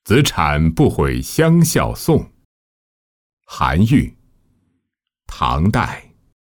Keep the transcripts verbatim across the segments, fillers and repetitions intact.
子产不毁乡校颂。韩愈，唐代。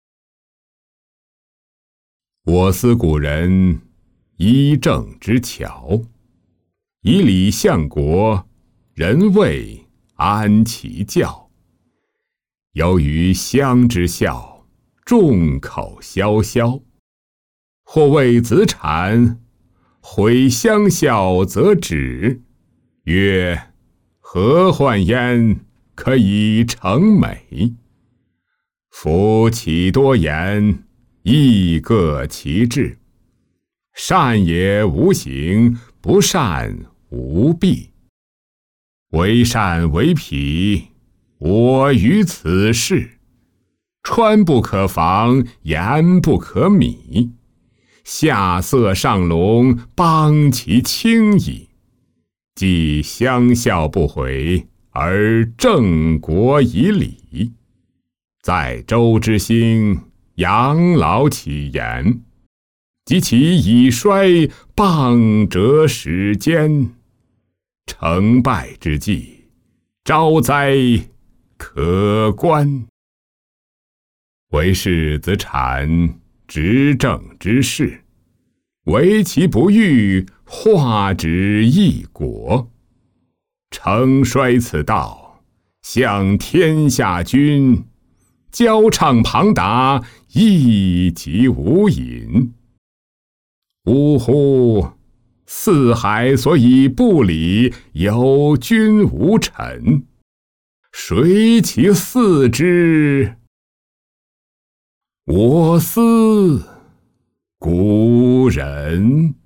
我思古人依正之巧，以礼相国，人谓安其教。由于乡之孝，众口萧萧。或谓子产毁乡校则止，曰：何患焉，可以成美。夫岂多言，亦各其志。善也无形，不善无弊。为善为匹，我于此事。川不可防，言不可米。下塞上隆，邦其轻矣。既乡校不毁，而正国以礼。在周之兴，养老起言。及其以衰，谤折始坚。成败之际，招灾可观。唯是子产执政之事，为其不欲，化之易国。承衰此道，向天下君。交畅庞达，亦即无隐。呜呼！四海所以不礼，有君无臣。谁其嗣之？我思古人。